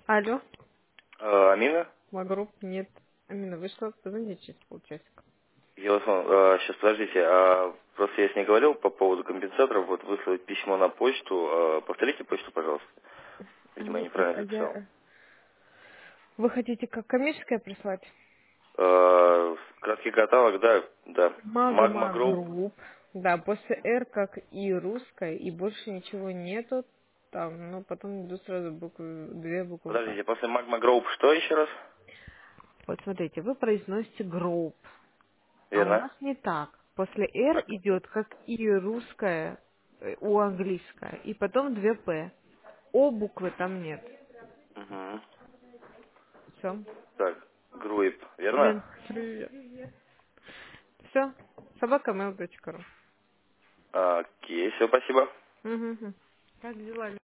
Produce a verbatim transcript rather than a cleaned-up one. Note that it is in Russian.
Алло, А, Амина? Магруп, нет. Амина, вышла, позвоните через полчасика. Я вас понял. сейчас, подождите. А, просто я с ней говорил по поводу компенсаторов. Вот выслать письмо на почту. А, повторите почту, пожалуйста. А Видимо, я Вы, а неправильно записал. я- вы хотите как коммерческое прислать? А, краткий каталог, да, да. Магма Магма Групп. Групп. Да, после R как и русская, и больше ничего нету. Там, ну, потом идут сразу буквы, две буквы К. Подождите, после Магма Групп что еще раз? Вот смотрите, вы произносите Group, а у Верно. нас не так. После R Так. идет как и русская, э, у английская, и потом две П. О буквы там нет. Угу. Все. Так, Групп, верно? Блин, привет. Все. Собака mail точка ру. А, окей, все, спасибо. Угу. Как дела?